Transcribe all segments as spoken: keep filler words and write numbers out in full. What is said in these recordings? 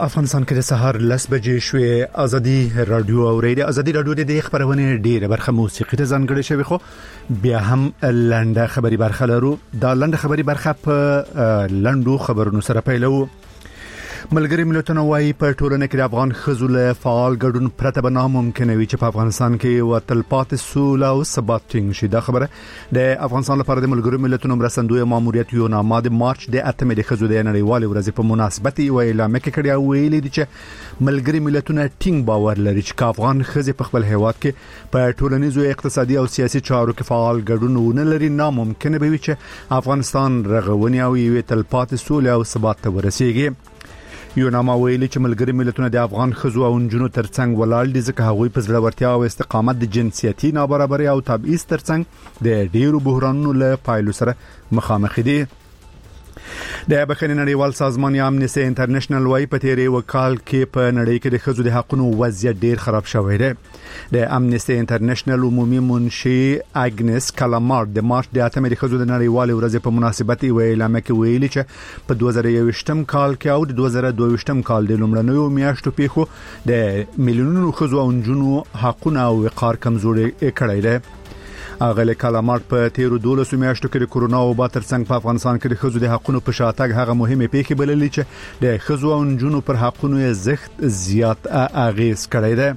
افغانستان کې د سهار لس بجې شوې. ازادي رادیو او ریډیو ازادي رادیو د خبرونه ډیره برخه موسیقي ته ځانګړې شوی، خو بیا هم لنډه خبري برخه لرو. دا لنډه خبري برخه په لنډو خبرونو سره پیلو. ملګری ملتونه وايي په ټولنه کې د افغان ښځو له فعال ګډون پرته به ناممکن وي چې په افغانستان کې وتل پاتې سوله او ثبات ټینګ شي. دا خبره د افغانستان لپاره د ملګری ملتونو مرستندوی ماموریت یو نامه د مارچ د اتمې د ښځو د نړیوالې ورځې په مناسبت یو اعلان کې کړی او ویلي دي چې ملګری ملتونه ټینګ باور لري چې افغان ښځې په خپل هیواد کې په ټولنیزو اقتصادي او سیاسي چارو کې فعال ګډون ونه لري، ناممکن به وي چې افغانستان رغونی او یو تل پاتې سوله او ثبات ته ورسیږي. یو نامه ویلي چې ملګری ملتونه د افغان ښځو او نجونو ترڅنګ ولاړ دي ځکه هغوی په زړورتیا او استقامت د جنسیتي نابرابرۍ او تبعیض ترڅنګ د ډیرو بحرانونو له پایلو سره مخامخ دي. د بخښنې نړیوال سازمان یا امنیستي انټرنیشنل وايي په تیرې وکال کې په نړۍ کې د ښځو د حقوقو وضعیت ډیر خراب شوی دی. د امنیستي انټرنیشنل عمومي منشي اګنس کلامارد د مارچ د اتمې د ښځو د نړیوالې ورځې په مناسبت یو اعلان کې ویلي چې په دوه زره یوویشتم کال کې او د دوه زره دوه ویشتم کال د لومړنیو میاشتو پیښو د میلیونونو ښځو او نجونو حقوقونه او وقار کمزوري کړی دی. اغه کلامات په تیرو دولسو میاشتو کې د کورونا وبا ترڅنګ په افغانستان کې د ښځو د حقوقو په شاتګ هغه مهمه پیښه بللې چې د ښځو او نجونو پر حقوقو زښت زیات اغیز کړی دی.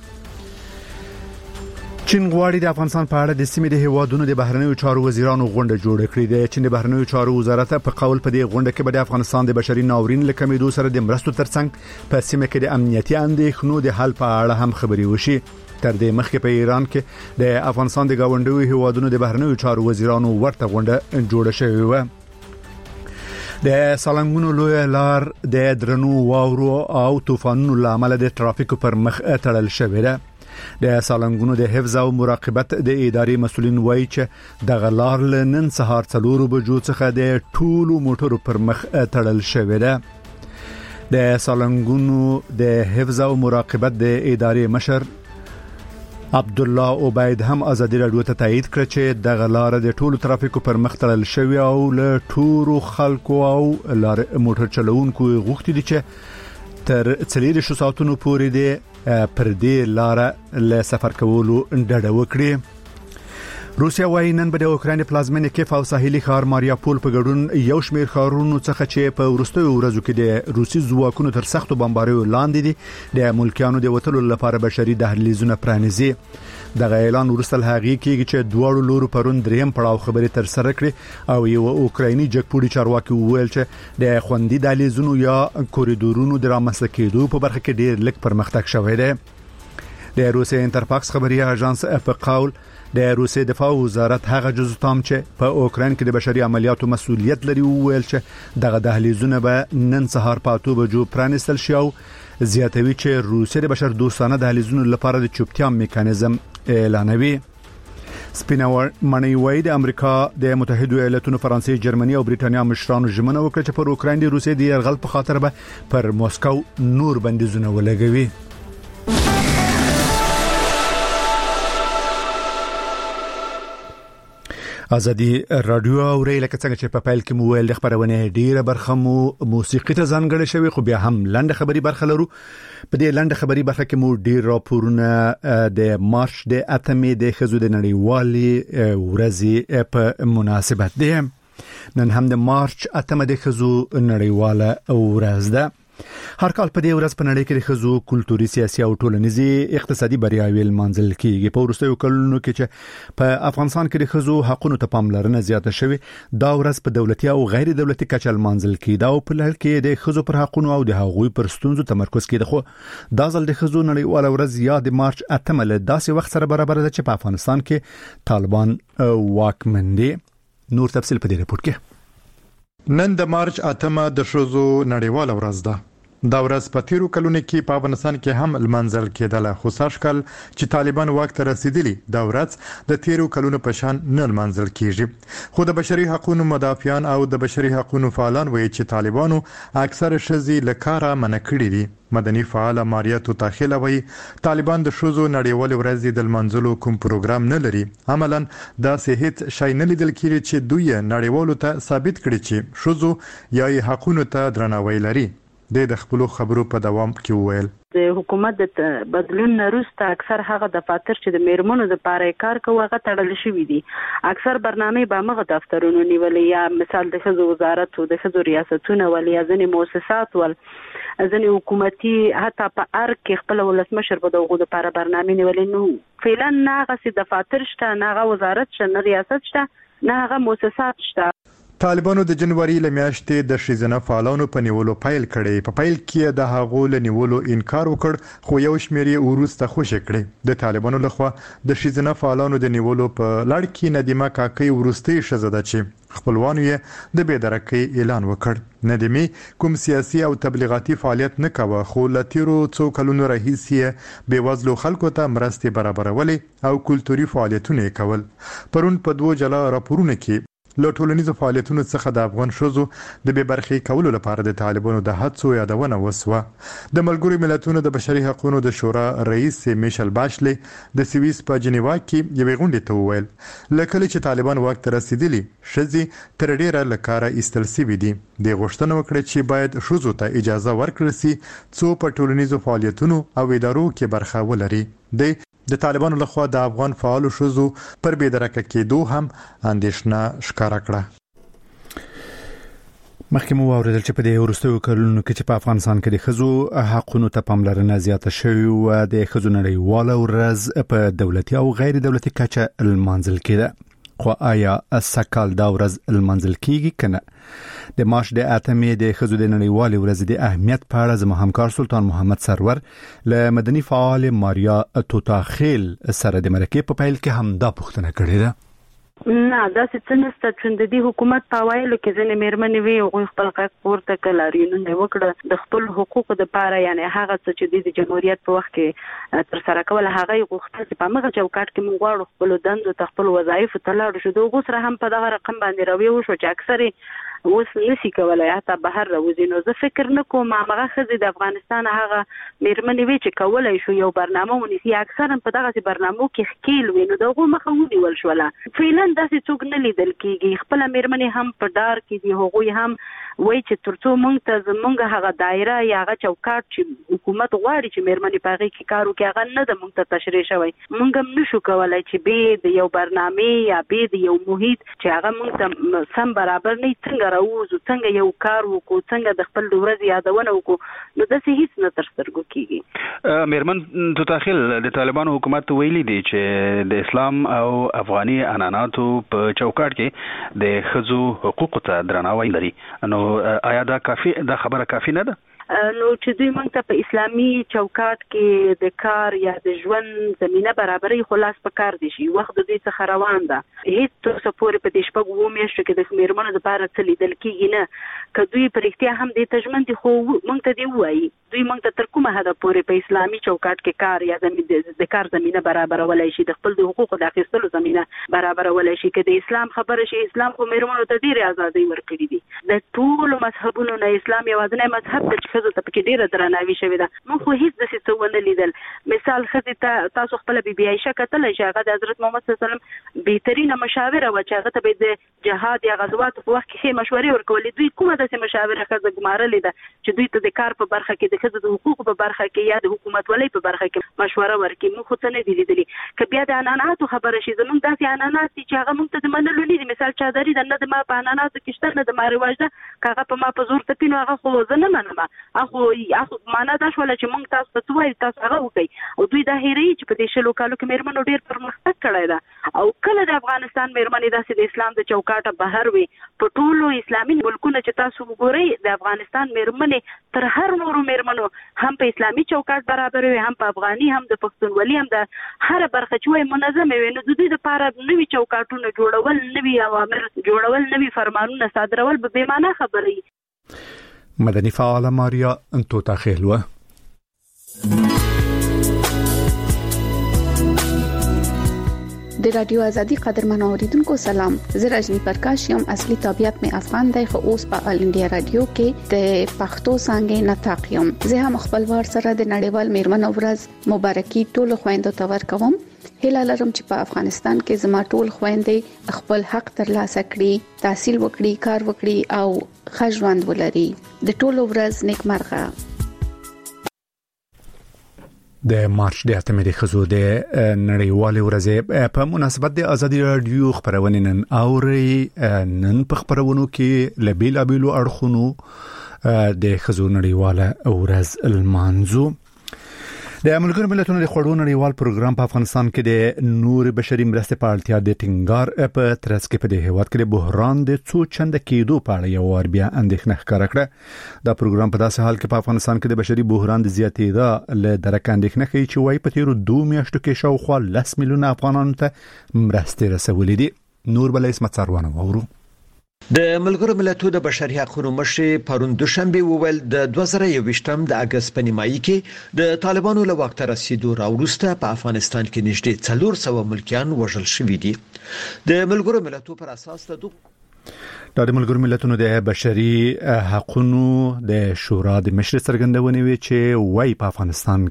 چین غواړي د افغانستان په اړه د سیمې د هیوادونو د بهرنیو چارو وزیرانو غونډه جوړه کړي. د چین د بهرنیو چارو وزارت په قول په دې غونډه کې به د افغانستان د بشري ناورین له کمیدو سره د مرستو ترڅنګ په سیمه کې د امنیتي اندېښنو د حل په اړه هم خبري وشي. تر دې مخکې په ایران کې د افغانستان د گاونډیو هیوادونو د بهرنیو چارو وزیرانو ورته غونډه جوړه شوې و. د سالنګونو لوی لار د درنو واورو او طوفانونو لامل د ترافیک پر مخ تړل شوې ده. د سالنګونو د حفظ او مراقبت د ادارې مسولین وایي چې د غلار لنن سهار څلور بجو څخه د ټولو موټرو پر مخ تړل شوې ده. د سالنګونو د حفظ او مراقبت د ادارې مشر عبد الله عبید هم ازادي رادیو ته تایید کړ چې د غلار د ټولو ترافیکو پر مخ تړل شوی او له ټولو خلکو او لار موټر چلوونکو غوښتي دي چې تر څلور ساعتونو پورې د پر دې لار له سفر کولو ډډه وکړي. روسیا وايي نن به د اوکراین پلازمینه کیف او ساحلي ښار ماریاپول په ګډون یو شمېر ښارونو څخه چې په وروستیو ورځو کې د روسي ځواکونو تر سختو بمباریو لاندې دي د ملکیانو د وټلو لپاره بشري دهلیزونه پرانیزي. دغه اعلان ورسل هغه کېږي چې دواړو لورو پرون دریم پړاو خبرې تر سره کړې او یو اوکرایني جګپوړي چارواکي وویل چې د خوندي دهلیزونو یا کوریډورونو د رامنځته کېدو په برخه کې ډېر لږ پرمختګ شوی دی. د روسي انټرفاکس خبري اژانس په قول د روسي دفاع وزارت هغه جزو تام چې په اوکراین کې د بشري عملیاتو مسؤلیت لري وویل چې دغه دهلیزونه به نن سهار په اته بجو پرانیستل شي او زیاتوي چې روسي د بشر دوستانه دهلیزونو لپاره د چوپتیا میکانیزم اعلانوي. سپیناور منی وای د امریکا د متحده ایالاتونو فرانسې جرمني او بریټانیا مشرانو ژمنه وکړه چې پر اوکراین د روسي د یرغل په خاطر به پر موسکو نور بندیزونه ولګوي. ازادي رادیو او ریل کې څنګه چې په پایل کې مو ویل د خبرونه ډیره برخه مو موسیقي ته ځانګړې شوی، خو بیا هم لنډه خبري برخه لرو. په دې لنډه خبري برخه کې مو ډیر راپورونه د مارچ د اتمې د ښځو د نړیوالې ورځې په مناسبت دي. نن هم د مارچ اتمه د ښځو نړیواله ورځ ده. هر کال په دې ورځ په نړۍ کې د ښځو کلتوري، سیاسي او ټولنیزي اقتصادي بریاوې لمانځل کیږي. په وروستیو کلونو کې چې په افغانستان کې د ښځو حقوقو ته پاملرنه زیاته شوې، دا ورځ په دولتي او غیر دولتي کچه لمانځل کیده او په لړ کې د ښځو پر حقوقو او د هغوی پر ستونزو تمرکز کیده. خو دا ځل د ښځو نړیواله ورځ یا د مارچ اتمه له داسې وخت سره برابر ده چې په افغانستان کې طالبان واکمن دي. نور تفصیل په دې رپورت کې. نن د مارچ اتمه د ښځو نړیواله ورځ ده. دا ورځ په تیرو کلونو کې په افغانستان کې هم لمانځل کېدله، خو سږکال چې طالبان واک ته رسیدلی دا ورځ د تیرو کلونو په شان نه لمانځل کیږي. خو د بشري حقوقو مدافعان او د بشري حقوقو فعالان وایي چې طالبانو اکثر ښځې له کاره منع کړي دي. مدني فعال ماریا توتاخیل وایي طالبان د ښځو نړیوال ورځ د لمانځلو کوم پروګرام نه لري. عملاً دا هیڅ شی نه لیدل کیږي چې دوی نړیوالو ته ثابت کړي چې ښځو یا حقوقو ته درناوی لري. د خپل خبرو په دوام کې وویل د حکومت د بدلون وروسته اکثر هغه دفاتر چې د میرمنو لپاره کار کوي هغه تړل شوی دي. اکثر برنامه به مغه دفترونو نیولې یا مثال د ښځو وزارت او د ښځو ریاستونه ولې ځنې مؤسسات ول ځنې حکومتي حتی په ار کې خپل ولسمشر په دغه لپاره برنامه نیولې. نو فعلا نه هغه دفاتر شته، نه هغه وزارت شته، نه ریاست شته، نه هغه مؤسسات شته. طالبانو د جنوري لمیاشتې د شیزنه فعالانو په نیولو پیل کړي. په پیل کې د هغو له نیولو انکار وکړ، خو یو شمېر یې ورسته خوشی کړي. د طالبانو لخوا د شیزنه فعالانو د نیولو په لړ کې ندیمه کاکي ورسته شزده چې خپلوانو یې د بېدرکۍ اعلان وکړ. ندیمه کوم سیاسي او تبلیغاتي فعالیت نه کاوه، خو لتیرو څو کلونو راهیسې بېوزلو خلکو ته مرستې برابرولې او کلتوري فعالیتونه کول. پرون په دوه جلا راپورونه کې له ټولنیزو فعالیتونو څخه د افغان ښځو د بې برخې کولو لپاره د طالبانو د هڅو یادونه وسوه. د ملګرو ملتونو د بشري حقوقو د شورا رئیس میشل باشلي د سویس په جنیوا کې یوې غونډې ته وویل لکه چې طالبان واک ته رسیدلی ښځې تر ډیره لکاره ایستل سوي دي. د غوښتنه وکړه چې باید ښځو ته اجازه ورکړل شي څو په ټولنیزو فعالیتونو او ادارو کې برخه ولري. د د طالبانو لخوا د افغان فعالو ښځو پر بېدرکه کېدو هم اندېښنه ښکاره کړه. مخکې مو واوریدل چې په دې وروستیو کلونو کې چې په افغانستان کې د ښځو حقونو ته پاملرنه زیاته شوې و، د ښځو نړیواله ورځ په دولتي او غیر دولتي کچه لمانځل کېده. خو آیا سکهال دا ورځ لمانځل کیږي کنه؟ د مارچ د اتمې د ښځو د نړیوالې ورځې د اهمیت په اړه زموږ همکار سلطان محمد سرور له مدني فعال ماریا توتاخیل سره د مرکې په پیل کې هم دا پوښتنه کړې ده. نه دا څه نسته چې د دې حکومت په وایلو کې ځنې میرمنې وي او خپل حق پورته کړل، ریونونه وکړه د خپل حقوقو لپاره، یعنی هغه څه چې د جمهوریت په وخت کې تر سره کول هغه غوښتل چې په مغه چوکاټ کې موږ غواړو خپل دندو ته خپل وظایف ته لاړ شو. دوه سره هم په دغه رقم باندې راوي وشو چې اکثره اوس نشي کولای حتی بهر راوځي. نو زه فکر نکوم هغه خزي د افغانستان هغه میرمنې وی چې کولای شو یو برنامه ونیسي. اکثرا په دغه برنامو کې خکیل وي، نو دغه مخه ونیول شوله. فعلا داسې څوک نه لیدل کیږي. خپل میرمنې هم په دار کې دي، هغوی هم وای چې ترڅو مونږ ته زمونږ هغه دایره یا هغه چوکاټ چې حکومت غواړي چې میرمنې په هغه کې کار وکړي هغه نه د مونږ ته تشریح شوی. مونږ هم نشو کولای چې به د یو برنامه یا به د یو محیط چې هغه مونږ ته سم برابر نه څنګه راوځو، څنګه یو کار وکړو، څنګه د خپل ورځ یادونه وکړو. نو داسې هیڅ نه تر سترګو کیږي. میرمن توتاخیل د طالبانو حکومت ویلي دی چې د اسلام او افغاني عنعناتو په چوکاټ کې د ښځو حقوقو ته درناوی لري. نو آیا دا کافي دا خبره کافي نه ده؟ نو چې دوی موږ ته په اسلامي چوکاټ کې د کار یا د ژوند زمينه برابرۍ خلاص په کار دي شي. وخت د دې څخه روان ده. هیڅ څه پورې په دې شپږ وو میاشتو کې د میرمنو لپاره څه لیدل کېږي نه. که دوی پر اختیار هم د تجمن دي خو موږ ته دی وایي دوی موږ ته تر کومه حد پورې په اسلامي چوکاټ کې کار یا زمينه د کار زمينه برابرولای شي، د خپل د حقوقو د اخیستلو زمينه برابرولای شي. که د اسلام خبره شي، اسلام خو میرمنو ته ډېر ازادي ورکړي دي. د ټول مذهبونو نه اسلام یوازینی مذهب دی چې ښځو ته پکې ډېره درناوی شوې ده. موږ خو هیڅ داسې څه ونه لیدل. مثال ښځې ته تاسو خپله بي بي عایشه کتلی چې هغه د حضرت محمد صلی الله علیه وسلم بهترینه مشاوره وه چې هغه ته به د جهاد یا غزواتو په وخت کې ښې مشورې ورکولې. دوی کومه داسې مشاوره ښځه ګمارلې ده چې دوی ته د کار په برخه کې، د ښځو د حقوقو په برخه کې یا د حکومتولۍ په برخه کې مشوره ورکړي؟ موږ خو څه نه دي لیدلي. که بیا د عنعناتو خبره شي، زموږ داسې عنعنات دي چې هغه موږ ته د منلو نه دي. مثال چادري ده، نه د ما په عنعناتو کې شته، نه د ما رواج ده. که هغه په ما په زور تپي نو هغه خو زه نه منم. هغه معنا دا شوله چې موږ تاسو ته وایو تاسو هغه وکړئ. او دوی دا هېروي چې په دې شلو کالو کې میرمنو ډېر پرمختګ کړی ده. او کله د افغانستان میرمنې داسې د اسلام د چوکاټه بهر وي، په ټولو اسلامي ملکونو چې تاسو وګورئ د افغانستان میرمنې تر هر نورو میرمنو هم په اسلامي چوکاټ برابر وي، هم په افغاني، هم د پښتونولي، هم د هر برخه چې وایي منظمه وي. نو د دوی لپاره نوي چوکاټونه جوړول، نوي اوامر جوړول، نوي فرمانونه صادرول به بې معنا خبرې. مدني فعال ماریا توتاخیل و. د رادیو آزادی قدرمن اوریدونکو سلام. زه رجنی پرکاش یم. اصلي طبيعت می افغان دی، خو اوس په آل انډیا رادیو کې د پښتو څنګه نطاق یم. زه هم خپل ور سره د نړیوال میرمنو ورځ مبارکي ټول خويندو ته ورکوم. هیله لرم چې په افغانستان کې زما ټول خويندې خپل حق ترلاسه کړي، تحصیل وکړي، کار وکړي او ښه ژوند ولري. د ټولو ورځ نیکمرغه. د مارچ د اتمې د خزو د نړیوال ورځې په مناسبت د ازادي رادیو خبرونه نن اوري. نن په خبرونو کې لبیل ابیلو اړخونو د خزو نړیواله ورځ المانزو. د ملګرو ملتونو د خوړو نړیوال پروګرام په افغانستان کې د نور بشري مرستې په اړتیا د ټینګار په ترڅ کې په دې هیواد کې د بحران د څو چنده کېدو په اړه یو ور بیا اندېښنه ښکاره کړه. دا پروګرام په داسې حال کې په افغانستان کې د بشري بحران د زیاتېدا له درک اندېښنه کوي چې وايي په تیرو دوه میاشتو کې شاوخوا لس میلیونه افغانانو ته مرستې رسولې دي. نور بل اسمت څاروانه وورو. د ملګرو ملتونو د بشري حقوقو مشر پرون دوشنبه وویل د دوه زره یوویشتم د اگست په نیمایي کې د طالبانو له وخت رسیدو راوروسته په افغانستان کې نږدې څلور سوه ملکیان وژل شوي دي. د ملګرو ملتونو پر اساس د د ملګرو ملتونو د بشري حقوقو د شورا د مشر څرګندونې وی چې وايي په افغانستان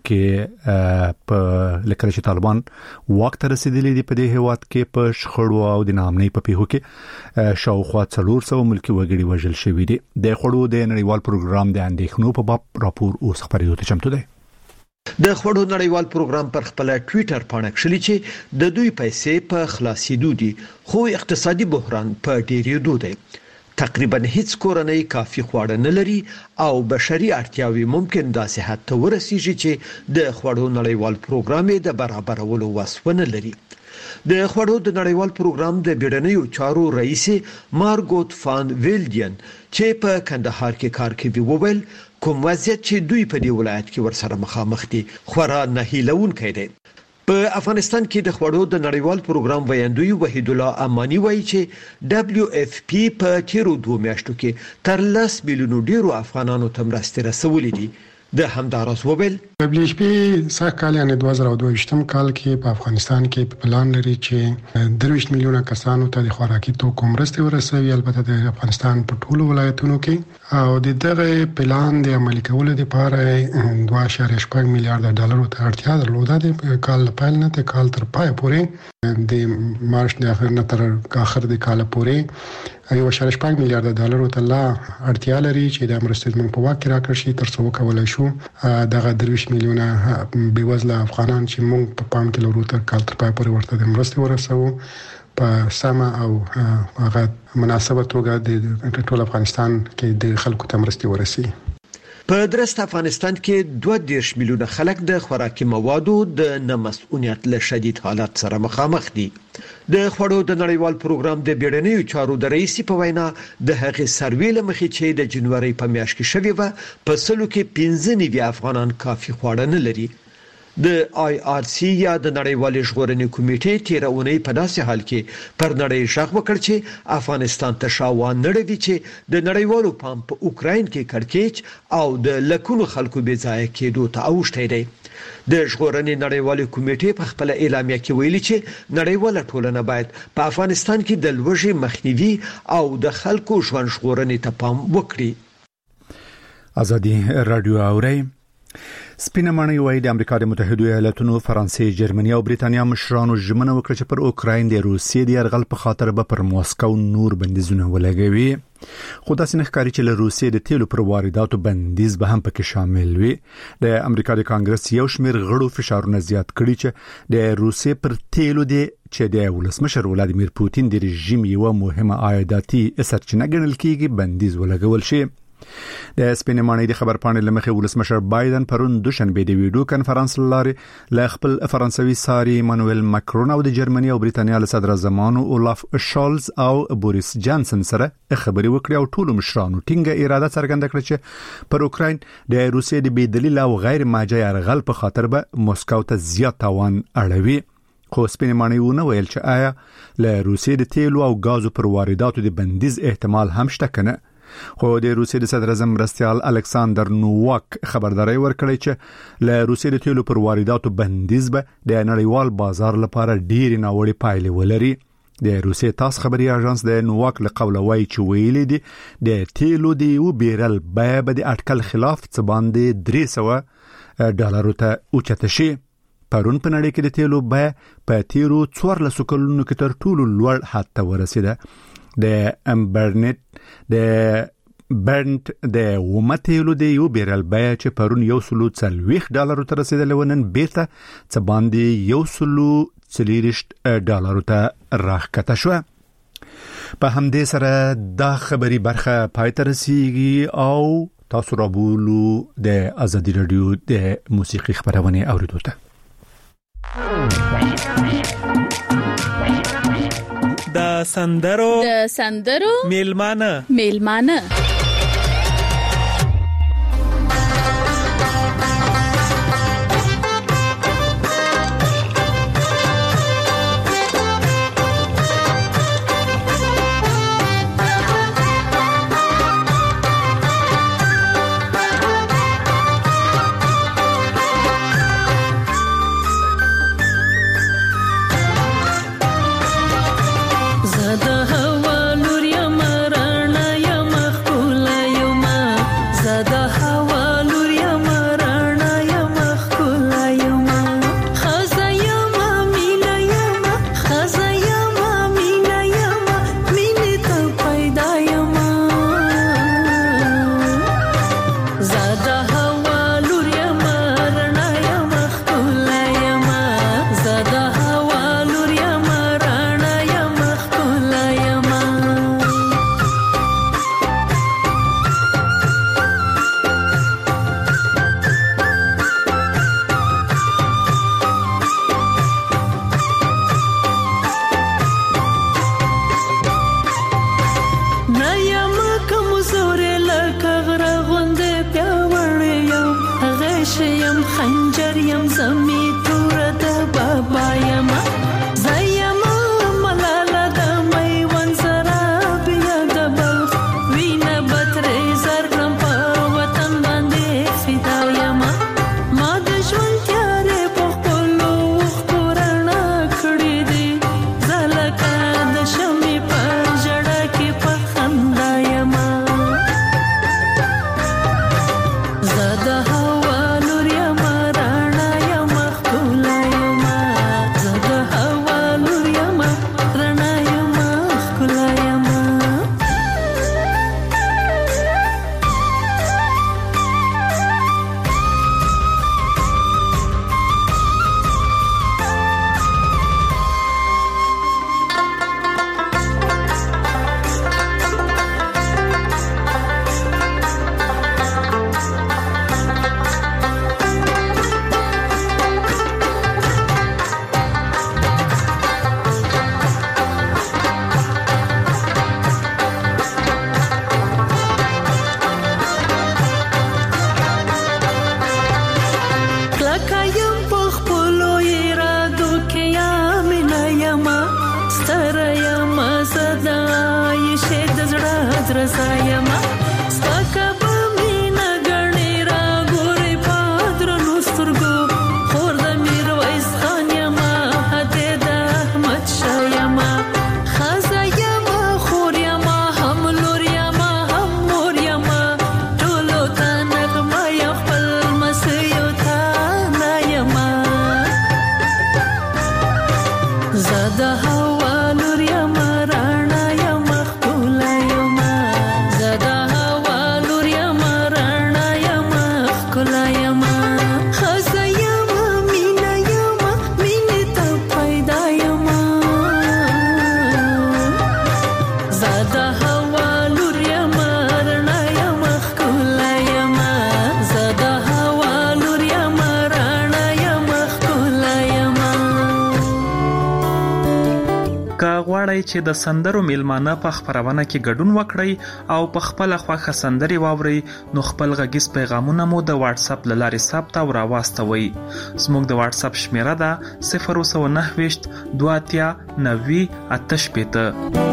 کې په لکه چې طالبان وخت رسیدلې دي په دې هیواد کې په شخړو او د نامنۍ په پیښو کې شاوخوا څلور سوه ملکی وګړي وژل شوي دي. د خوړو د نړیوال پروګرام د اندېښنو په باب راپور اوس خبرېدو ته چمتو دی. د خوړو نړیوال پروګرام پر خپل ټوئیټر باندې کړی چې د دوی پیسې په خلاصېدو دي خو اقتصادي بحران په ډیرېدو دی. تقریبا هیڅ کورنۍ کافي خواړه نه لري او بشري اړتیاوې ممکن داسې حد ته ورسیږي چې د خوړو نړیوال پروګرام د برابرولو وسونه لري. د خوړو د نړیوال پروګرام د بیړنیو چارو رئیس مارګوت فان ویلډین چې په کندهار کې کار کوي وویل کوم وضعیت چې دوی په دې ولایت کې ورسره مخامخ دي خورا نه هیلونکی دی. په افغانستان کې د خوړو د نړیوال پروګرام ویاندوی وحید الله امانی وایي چې دبليو اف پی په تیرو دوه میاشتو کې تر لس میلیونو ډیرو افغانانو ته مرستې رسولې دي. د همدارس وبل دبليو اف پی سږ کال یعنی دوه زره دوه ویشتم کال کې په افغانستان کې پلان لري چې درویشت میلیونه کسانو ته د خوراکي توکو مرستې ورسوي، البته د افغانستان په ټولو ولایتونو کې، او د دغه پلان د عملي کولو لپاره دوه اعشاریه شپږ میلیارډ ډالرو ته اړتیا درلوده. د کال پیل نه تر کال تر پای پورې د مارچ د اخر نه تر اخر د کال پورې یو اعشاریه شپږ میلیارډ ډالرو ته لا اړتیا لري چې د مرستې موږ په واک راکړ شي تر څو کولای شو دغه درویشت میلیونه بېوزله افغانان چې موږ په پام کې لرو تر کال تر پای پورې ورته د مرستې ورسوو په سمه او هغه مناسبه توګه د ټول افغانستان کې د خلکو ته مرستې ورسي. په درست افغانستان کې دوه دېرش میلیونه خلک د خوراکي موادو د نامسئولیت له شدید حالت سره مخامخ دي. د خوړو د نړیوال پروګرام د بیړنیو چارو د رئیس په وینا د هغې سروې له مخې چې د جنوري په میاشت کې شوې و په سلو کې پنځه نوي افغانان کافي خواړه نه لري. د آی آر سی یا د نړیوالې ژغورنې کمیټې تیر اونۍ په داسې حال کې پر نړۍ ژغ وکړ چې افغانستان ته شاوخوا نړوي چې د نړیوالو پام په اوکراین کې کړکېچ او د لکونو خلکو بې ځایه کېدو ته اوښتی دی. د ژغورنې نړیوالې کمیټې په خپل اعلامیه کې ویلي چې نړیواله ټولنه باید په افغانستان کې د لوږې مخنیوي او د خلکو ژوند ژغورنې ته پام وکړي. ازادي رادیو اوري. سپینه ماڼۍ وايي د امریکا د متحده ایالاتونو، فرانسې، جرمني او بریتانیا مشرانو ژمنه وکړه چې پر اوکراین د روسیې د یرغل په خاطر به پر موسکو نور بندیزونه ولګوي. خو داسې نه ښکاري چې له روسیې د تیلو پر وارداتو بندیز به هم پکې شامل وي. د امریکا د کانګرس یو شمېر غړو فشارونه زیات کړي چې د روسیې پر تیلو د چې د ولسمشر ولادیمیر پوتین د رژیم یو مهمه عایداتي سرچینه ګڼل کېږي بندیز ولګول شي. د سپینې ماڼۍ د خبرپاڼې لمخې ولسمشر بایدن پرون دوشنبه د ویډیو کانفرنس لارې له خپل فرانسوي ساري مانوئل ماکرون او د جرمني او بریتانیا له صدر زمانو اولاف شالز او بوریس جانسن سره خبرې وکړې او ټول مشرانو ټینګه اراده څرګنده کړه چې پر اوکراین د روسیې د بې دلیل او غیر ماجه یرغل په خاطر به موسکو ته زیات تاوان اړوي. خو سپینې ماڼۍ ونه ویل چې آیا له روسیې د تیلو او غازو پر وارداتو د بندیز احتمال هم شته کنه. خو د روسیې د صدر اعظم مرستیال الکساندر نوواک خبرداري ورکړی چې له روسیې د تیلو پر وارداتو بندیز به د نړیوال بازار لپاره ډېر ناوړه پایلې ولري. د روسیې تاس خبري اژانس د نوواک له قوله وایي چې ویلي دي د تیلو د یو بیرل بیه به د اټکل خلاف څه باندې درې سوه ډالرو ته اوچته شي. پرون په نړۍ کې د تیلو بیه په تیرو څوارلسو کلونو کې تر ټولو لوړ حد ته ورسېده. د امبرنت د برنت د ومتیلو د یو بیرل بیه چې پرون یو سلو څلوېښت ډالرو ته رسیدلې و، نن بیرته څه باندې یو سلو څلېرویشت ډالرو ته راښکته شوه. په همدې سره دا خبري برخه پای ته رسیږي او تاسو رابولو د ازادي رادیو د موسیقي خبرونه اوریدو ته. د سندرو د سندرو میلمانه میلمانه چې د سندرو میلمانه په خبرونه کې ګډون وکړي او په خپل خوښه سندري واوري، نو خپل غږیز پیغامونه مو د واتس اپ لارې ثبت او راواستوي. زموږ د واتس اپ شمیره ده صفر نه نه دوه اتیا نوي آتش پېته.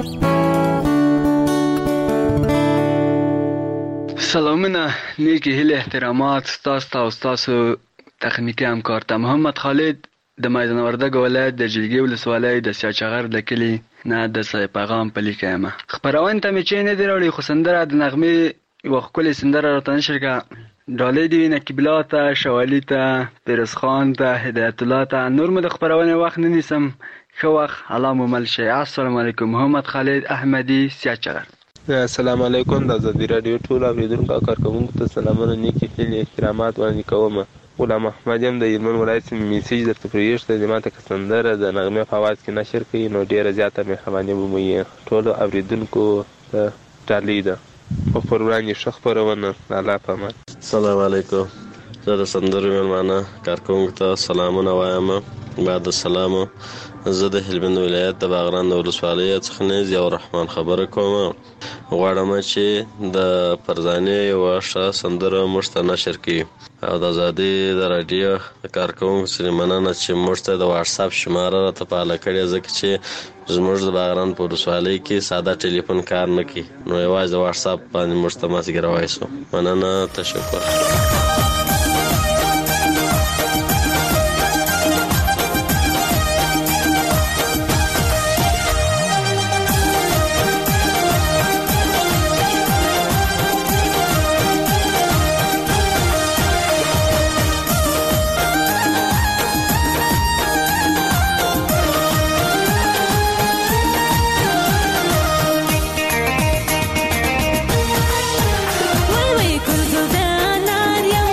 سلامونه، نیکی هیله احترامات ستاسو او ستاسو تخنیکی همکار ته. محمد خالد د میدان وردګ ولایت د جلګې ولسوالۍ د سیاچغر د کلي نه د سای پیغام په لیکه ما خبرونه ته مې چې نه دی راوړي، خو سندره د نغمه یو ښکلې سندره راته نشر کړه. ډالۍ دی نقیب الله ته، شوالی ته، پیروز خان ته، هدایت الله ته. نور مو د خبرونه وخت نه نیسم، ښه وخت الله مو مل شي. السلام علیکم. محمد خالد احمدی، سیاچغر. السلام علیکم. د آزادي رادیو ټول اوریدونکو او کارکوونکو ته سلامونه، نیکی هیلې، احترامات وړاندې کوم. غلام احمد یم د هلمند ولایت، میسیج درته پرېږدم چې ما ته که سندره د نغمې په اواز کې نشر کړي نو ډېره زیاته مهرباني به مو وي. ټولو اوریدونکو ته ډالۍ ده په پر وړاندې ښه خپرونه. الله په امان. السلام علیکم. زه د سندرو مېلمانه کارکوونکو ته سلامونه وایم. بعد السلام، زه د هلمند ولایت د باغران د ولسوالۍ څخه نیز یو رحمان خبره کوم. غواړم چې د فرزانې یوه ښه سندره موږ ته نشر کړي او د ازادي د راډیو د کارکوونکو سره مننه چې موږ ته د واتساپ شماره راته فعاله کړې، ځکه چې زموږ د باغران په ولسوالۍ کې ساده ټلیفون کار نه کوي، نو یوازې د واتساپ باندې موږ ته ماسګر وایسو. مننه، تشکر. وای وای کورګو د نار یو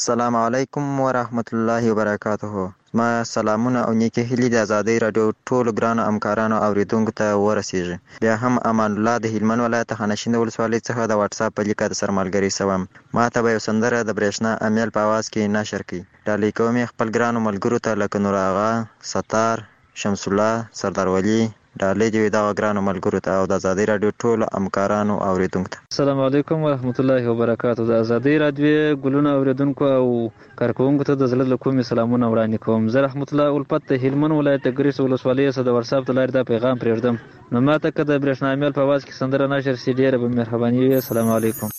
السلام علیکم ورحمت الله وبرکاته. ما سلامونه او نیکی هیلې د ازادي رادیو ټولو ګرانو همکارانو اوریدونکو ته ورسیږي. بیا هم امان الله د هلمند ولایت خانشین ولسوالۍ څخه د واتس اپ په لیکه د سرمالګری سوم. ما ته به یو سندره د برېښنا امیل په आवाज کې نشر کړي. ډالۍ کوم خپل ګرانو ملګرو ته لکه نور آغا، ستار، شمس الله، سردار ولی. ډالۍ دی دا ګرانو ملګرو ته او د ازادي رادیو ټولو همکارانو اوریدونکو ته. السلام علیکم ورحمت الله وبرکاته. د ازادي رادیو ګلونه اوریدونکو او کارکونکو ته د زړه له کومې سلامونه وړاندې کوم. زه رحمت الله الفت د هلمند ولایت د ګریس ولسوالۍ څخه د واتس اپ د لارې دا پیغام پرېږدم. نو ماته که د برېښنا امیل په आवाज کې سندره نشر سي ډېره به مهرباني وي. السلام علیکم.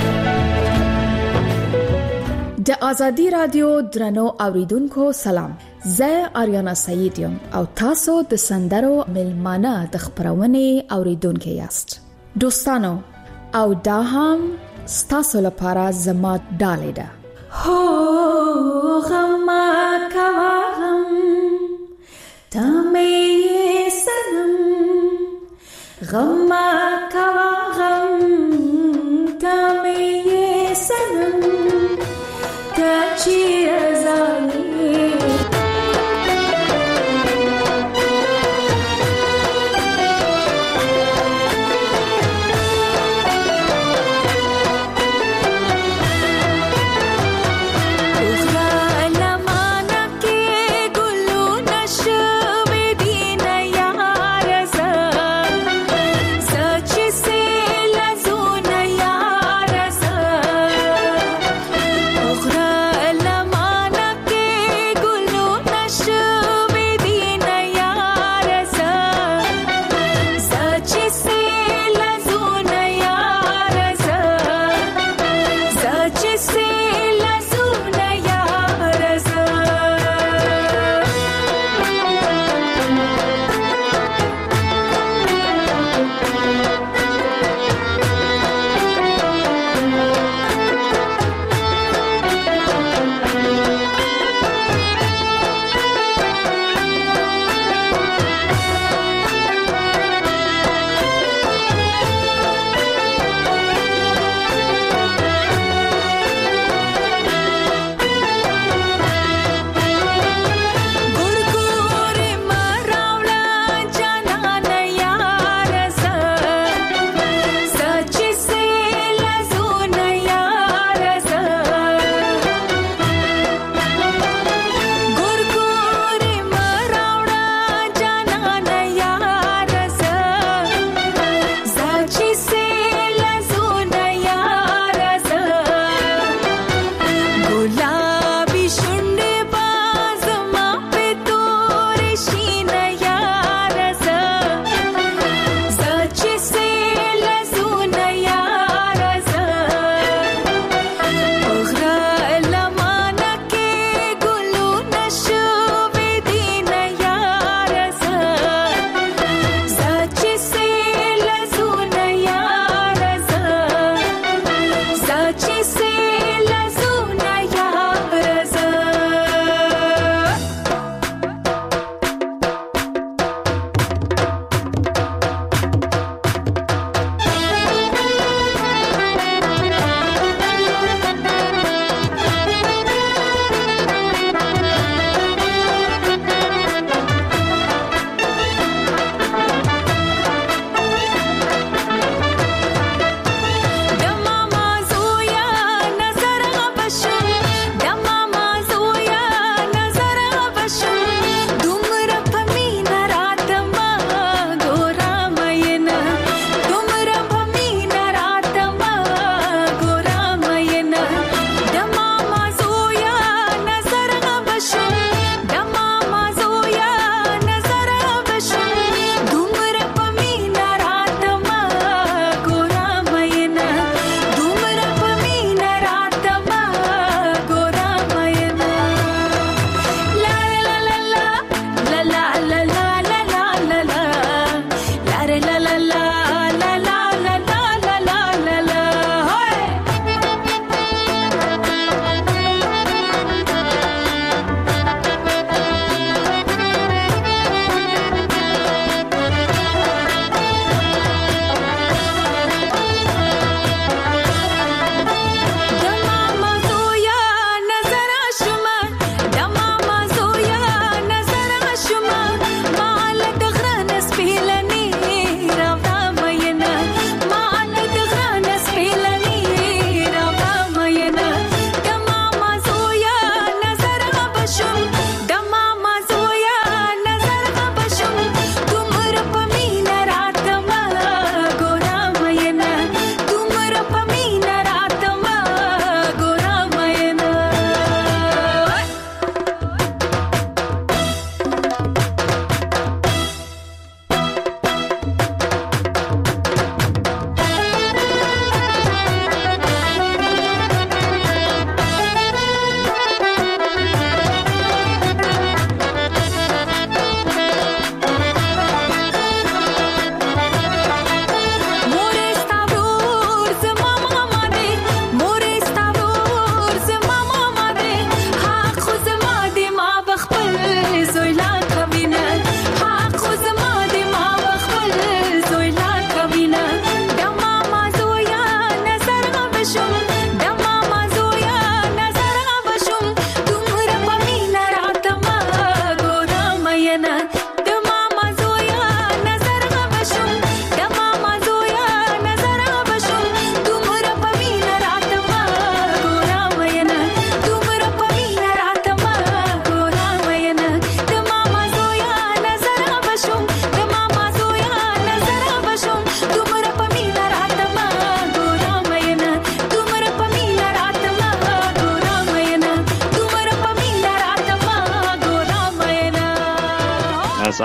د ازادي رادیو درنو اوریدونکو سلام. زه آریانا سعید یم او تاسو د سندرو ملمانه د خبرونې اوریدونکو یاست. دوستانو او دا هم ستاسو لپاره زما ډالۍ ده. هو غم کوا غم تمه سنم غم کوا غم تمه سنم تچی ازانی Lama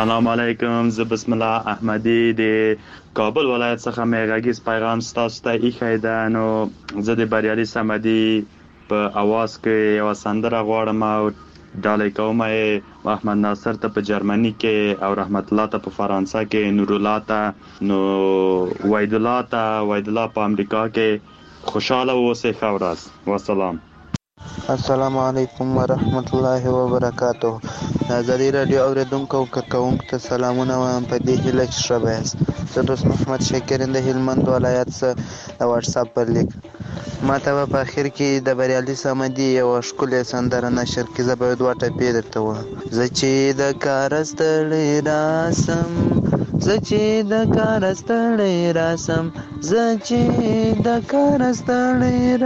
سلام علیکم. زه بسم الله احمدی د کابل ولایت څخه مې غږیز پیغام ستاسو ته ایښی ده. نو زه د بریالي صمدي په اواز کې یو سندره غواړم او ډالۍ کوم یې احمد ناصر ته په جرمني کې او رحمت الله ته په فرانسه کې، نور الله ته، نو وحید الله ته، وحید الله په امریکا کې. خوشاله اوسئ. ښه ورځ. والسلام. السلام علیکم ورحمت الله وبرکاته. آزادی رادیو اوریدونکو او کارکونکو ته سلامونه وایم په دې هیله چې ښه یاست. زه دوست محمد شاکرین د هلمند ولایت څخه د واتس اپ پر لیک ما ته په اخر کې د بریالي صمدي یو ښکلې سندره نشر کې زه به دوه ټپې درته وایم. زه چې د کار ستړی راسم، زه چې د کار ستړی راسم، زه چې د کار ستړی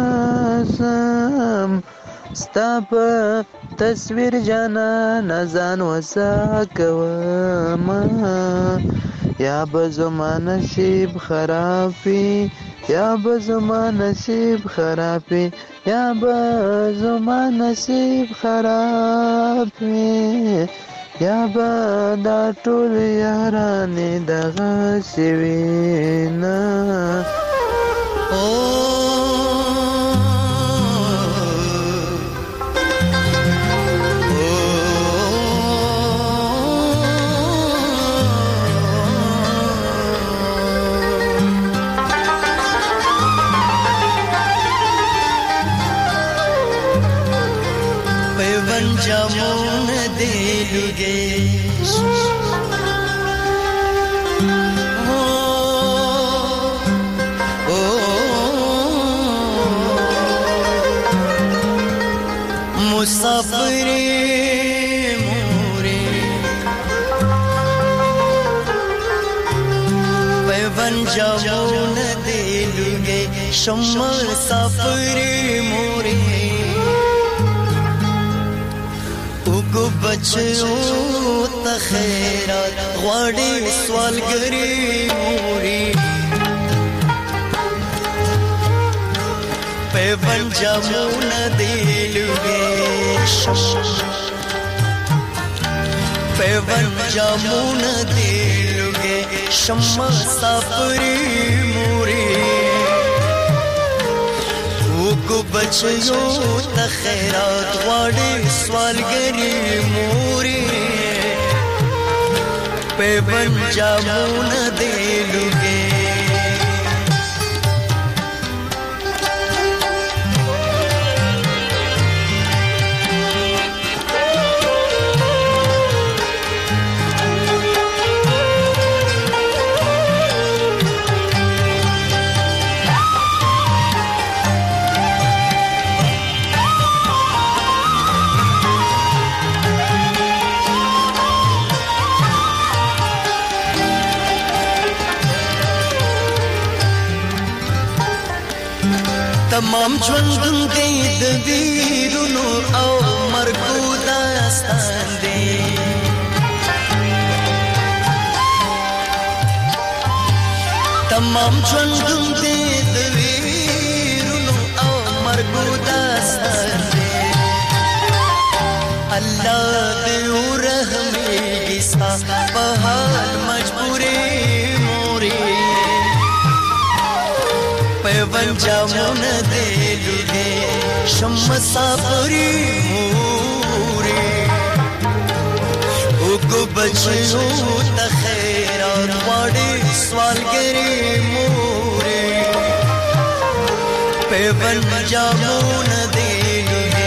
راسم، ستا په تصویر جانان ځان وسا کوم، یا به زما نصیب خراب وي، یا به زما نصیب خراب وي، یا به زما نصیب خراب وي، یا به دا ټول یارانې دغسې وي نه. جامون دیلوگه مسافر موری پیون جامون دیلوگه شما مسافر موری کو بچو ته خیرات غواړي سوالګری موري په پنجامون دیلوګې په پنجامون دیلوګې شمع سافری موري کو بچو ته خیرات غواړي سوالګری موري په پنجامون دیلوګې تمام ژوندون دی د ویرونو او مرګو داستان دی تمام ژوندون دی د ویرونو او مرګو داستان دی الله دې ورحمېږي ستا په حال مجبورې مورې پنجامون دیلوګې شمع سافری موري وګو بچو ته خیرات غواړي سوالګری موري په پنجامون دیلوګې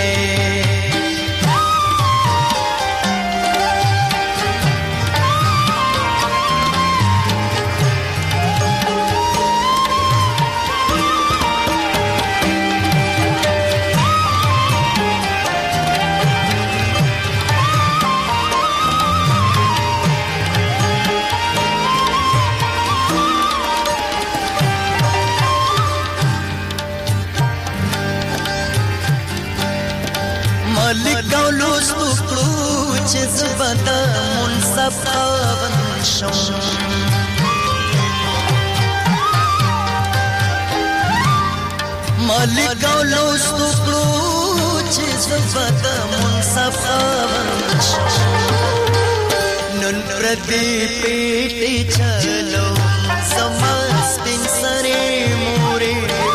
لګاولو ستوکړو چې زبدا منصف خاون شم مالک ګاولو ستوکړو چې زبدا منصف خاون شم نن प्रति पेटे चलो समास पिन सरे मोरे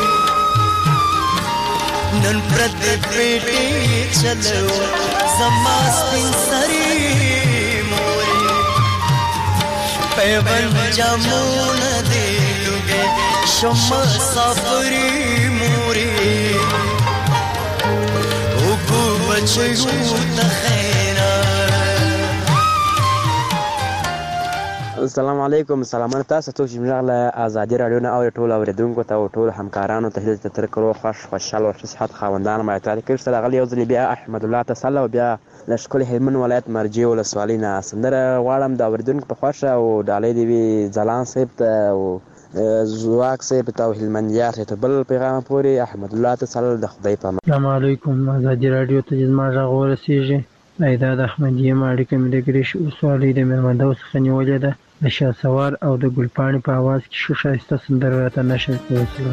नन प्रति पेटे चलो समास पिन सरे मोरे पैवन जामुन दे लुगे शम्मा साफरी मोरे उगु बचयू तखैरा। السلام علیکم. سلامونه تاسو ته چې موږ له ازادي رادیو نه او ټول اوریدونکو ته او ټول همکارانو ته هیله تر کړو خوش خوشاله او صحت خواندان ما ته تل سره غلی یو ځل بیا احمد الله تعالی او بیا لشکل هلمند ولایت مرجع ولسوالۍ نه سندره غواړم د اوریدونکو په خوښه او ډالۍ دی وی ځلان صاحب ته او زواک صاحب ته او هلمندیار ته بل پیغام پوری احمد الله تعالی د خدای په امان. السلام علیکم. ازادي رادیو ته زما غږ ورسیږي. ایداد احمدیه ماړیکه مې د ګریش وسوالۍ د مېرمندو څخه نیولې ده. د شاه سوار او د ګلپاڼې په اواز کې ښه ښایسته سندره راته نشر کړې شوه.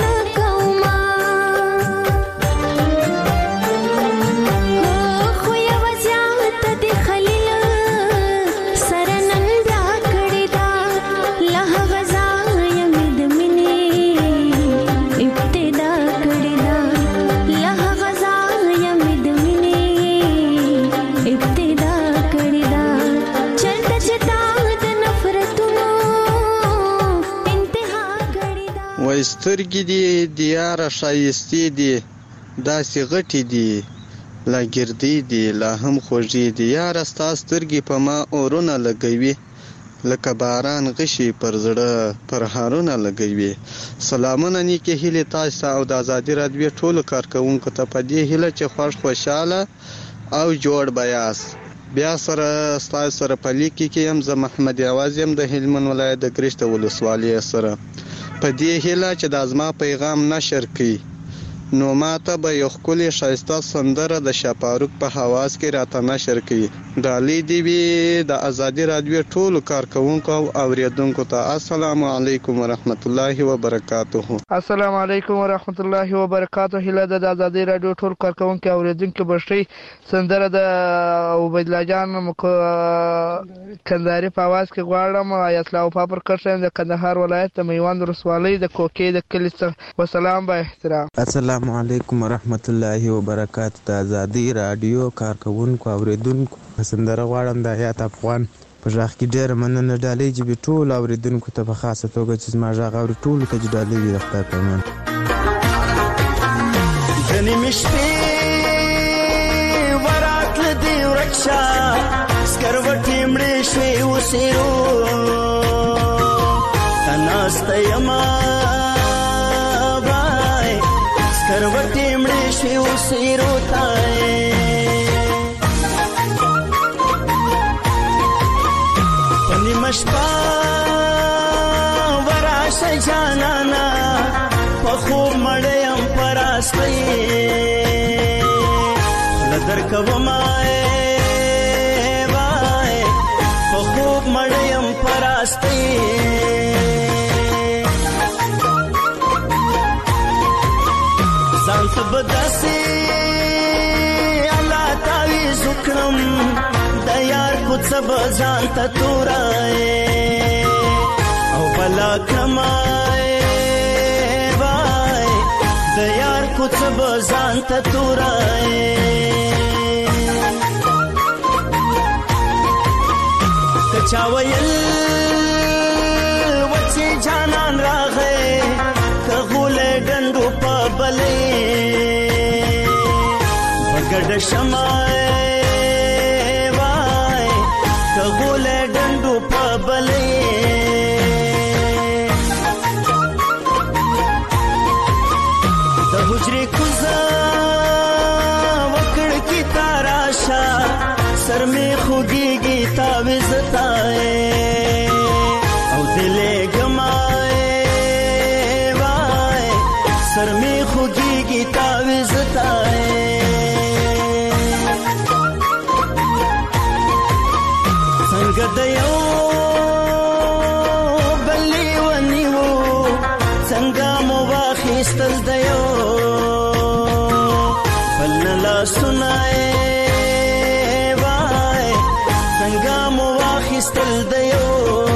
हो سترګې دي د یاره ښایستې دي داسې غټې دي لا ګردې دي لا هم خوږې دي یاره ستا سترګې په ما اورونه لګوي لکه باران غشي پر زړه پر هارونه لګوي. سلامونه نیکې هیلې تاسو ته او د ازادي راډیو ټولو کارکوونکو ته په دې هیله چې خوښ خوشحاله او جوړ به یاست. بیا سره ستاسو سره په لیکي کې یم زه محمد عوض یم د هلمند ولایت د ګرشت ولسوالۍ سره په دې هیله چې د ازما پیغام نشر کړي نو ماته به یو ښکلی ښایسته سندره د شاپاروک په حواس کې راته نشر کړي. ډالۍ دې وي د ازادي راډیو ټولو کارکوونکو او اوریدونکو ته. السلام علیکم ورحمت الله وبرکاته. السلام علیکم ورحمت الله وبرکاته. هیله ده د ازادي راډیو ټول کارکوونکو او اوریدونکو بشي سندره د عبید الله جان کندهاري په आवाज کې غواړم. آیت الله پاپر کرشن د کندهار ولایت د میوند ولسوالۍ د کوکې د کلی څخه. والسلام با احترام. السلام علیکم ورحمت الله وبرکاته. د ازادي راډیو کارکوونکو او اوریدونکو سندره غواړم د حیات افغان په ژغ کې ډېره مننه. ډالۍ جبې ټول اوریدونکو ته په خاصه توګه چې زما ژغ اوري ټولو ته چې ډالۍ وي د خدای په امان. د نیمې شپې وراتله دې ورک شه سکروټې مړې شوې اوسېرو ته ناسته یمه بای سکروټې مړې شوې اوسېرو ته مشپا وراشه جانانا پخو مړیم پراستی لدر کومای وای پخو مړیم پراستی ځان ته بداسي الله تعالی زکرم د یار کوڅ بزان ته تورای او بلا کمای وای د یار کوڅ بزان ته تورای کچا ویل وچی جانان راغې کغول ډندو په بلې بغډ شمای کغول ډندو په بلې د حجرې کوزه وکړ کی تاراشا سر می خوږیږي تعویذ تای او دلې ګمای وای سر می خوږیږي تعویذ تای څنګه د یو بلې ونیو څنګه مو واخیستل د یو بل لا سنای وای څنګه مو واخیستل د یو.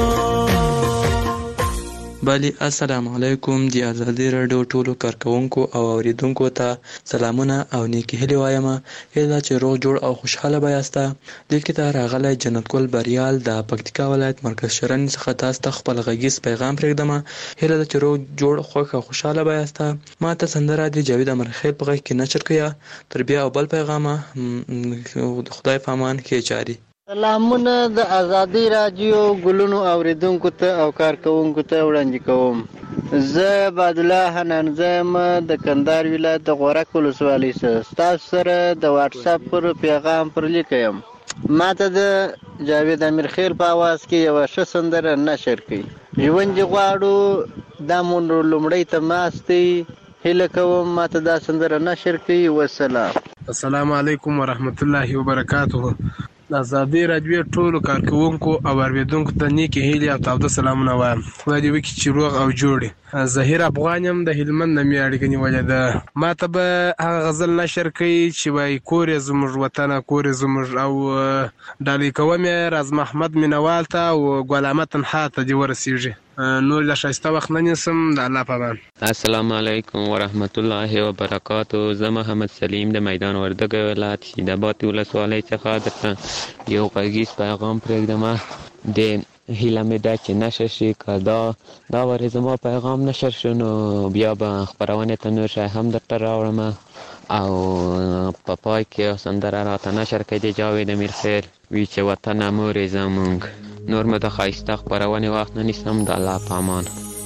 بلی السلام علیکم. د ازادي راډیو ټولو کارکوونکو او اوریدونکو ته سلامونه او نیکی هیلې وایم. هیله چې روغ جوړ او خوشحاله به یاست. لیکي ته راغلی جنت ګل بریال د پکتیکا ولایت مرکز شرن څخه تاسو ته خپل غږیز پیغام پرېږدم. هیله ده چې روغ جوړ خوښ او خوشحاله به یاست. ما ته سندره د جاوید امرخیل په غږ کې نشر کړه. تر بیا او بل پیغام خدای په امان کې جاری. سلامونه د ازادي راډیو ګلونو اوریدونکو ته او کارکوونکو ته وړاندې کوم. زه عبدالله حنان زم د کندهار ولایت د غورک ولسوالۍ څخه تاسو سره د واتس اپ پر پیغام پر لیکم. ما ته د جاوید امیرخیل په आवाज کې یو ښه سندره نشر کړي. ژوند غواړو دا مونږ لومړی ته ماستي هله کوم ما ته دا سندره نشر کړي. والسلام. السلام علیکم ورحمت الله وبرکاته. د ازادي راډیو ټولو کارکوونکو او اوریدونکو ته نیکی هیلې او تاوده سلامونه وایم. خدای دې وکړي چې روغ او جوړ. ظهیر افغان یم د هلمند نه مې اړیکه نیولې ده. ما ته به هغه غزل نشر کوي چې وایي کور یې زموږ وطنه کور یې زموږ او ډالۍ کوم یې راز محمد مینوال ته او ګلامه تنها ته دې ورسیږي. نور له ښایسته وخت نه نیسم. د الله په امان. السلام علیکم ورحمت الله وبرکاته. زه محمد سلیم د میدان وردګ ولایت شیداباد ولسوالۍ څخه درته یو غږیز پیغام پرېږدم. د هیله مې ده چې نشر شي. که دا دا وارې زما پیغام نشر شو نو بیا به خپرونې ته نور شی هم درته راوړم او په پای کې سندره راته نشر کړي جاوید امیرخیل وی چې وطن مورې زمونږ. نور مې د ښایسته خپرونې وخت نه نیسم. د الله په امان.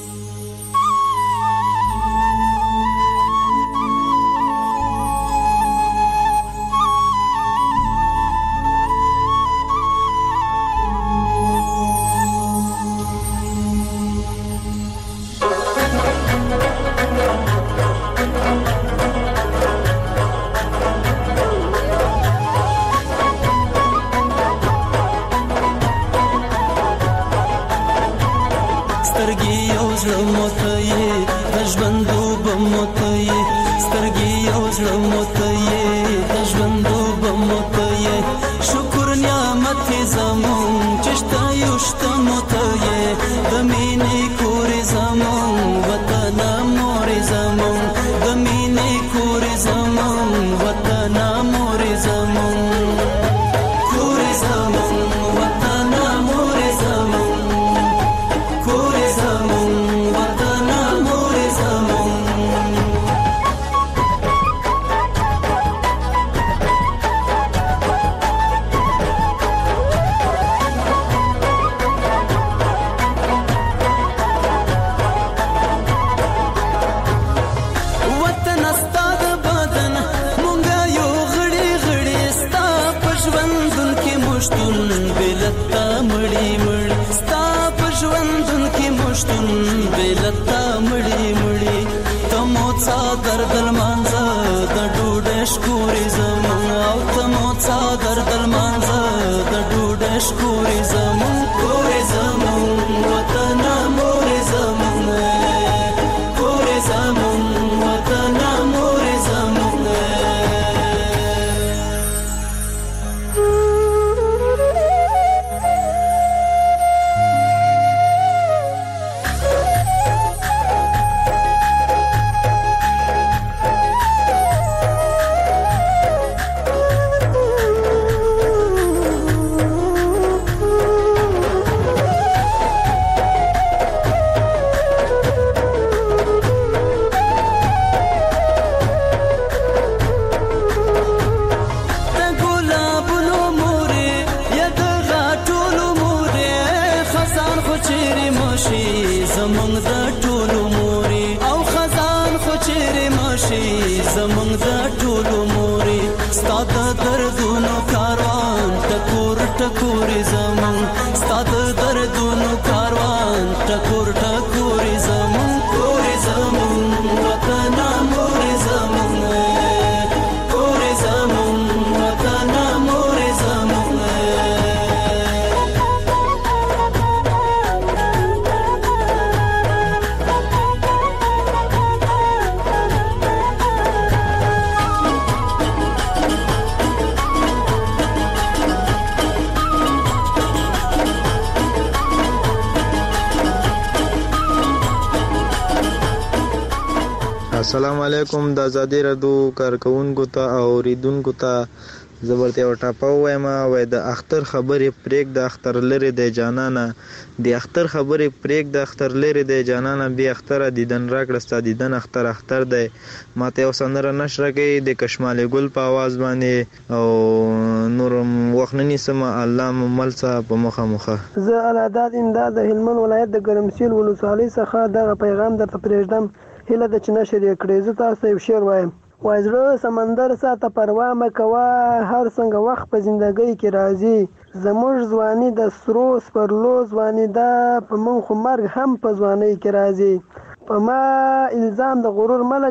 السلام علیکم. د ازادي رادیو کارکونکو ته او اوریدونکو ته زه ورته یو ټاپه ووایم. وایي د اختر خبرې پرېږده اختر لرې دی جانانه، د اختر خبرې پرېږده اختر لرې دی جانانه، بې اختره دیدن راکړه ستا دیدن اختر اختر دی. ماته یو سندره نشره کوي د کشمال ګل په آواز باندې او نور وخت نه نیسم. الله مو مل څه په مخه مخه. زه العداد امداد د هلمند ولایت د ګرمسیل ولسوالۍ څخه دغه پیغام درته پرېږدم. هیله ده چې نشر یې کړې. زه تاسو ته یو شعر وایم. وایي زړه سمندر ساته پروا مه کوه، هر څنګه وخت په زندګۍ کې راځي، زموږ ځواني د سرو سپرلو ځواني ده، په موږ خو مرګ هم په ځوانۍ کې راځي. په ما الزام د غرور مه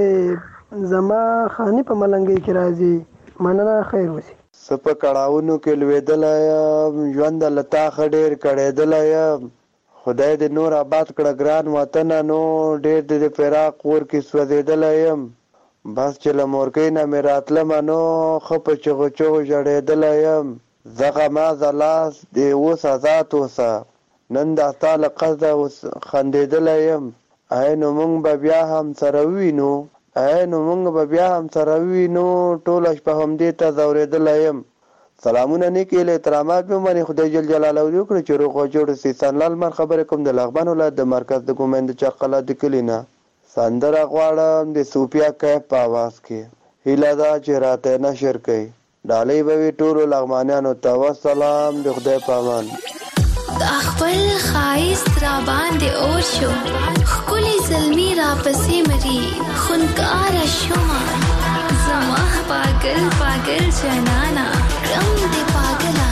لګوئ، زما خاني په ملنګۍ کې راځي. مننه، خیر وشي. زه په کړاوونو کې لوېدلی یم، ژوند له تا ښه ډېر کړېدلی یم. خدای دې نور آباد کړه ګران وطنه، نو ډېر دې د فراق اور کې سوځېدلی یم. بس چې له مورکۍ نه مې راتلمه نو ښه په چغو چغو ژړېدلی یم. زغمه لاس دې اوس آزاد اوسه، نن دا ستا له قصده اوس خندېدلی یم. ای نو موږ به بیا هم سره ووینو، ای نو موږ به بیا هم سره ووینو، ټوله شپه همدې ته ځورېدلی یم. سلامونه نیکې له احترامات به منې خدای جل جلاله وکړي چې روغ او جوړ سي. سنلال من خبره کوم د لغمان ولایت د مرکز د ګومند چقلا د کلینا سندره غواړم د سوپیا کیف په आवाज کې هیله دا چې راته نشر کړي ډالۍ به وي ټولو لغمانیانو ته. وسلام د خدای په امان. د خپل خایست را باندې اور شو ښکلې زلمي را پسې مري خونکاره شومه زما پاگل پاگل جنانا کړم دې پاگله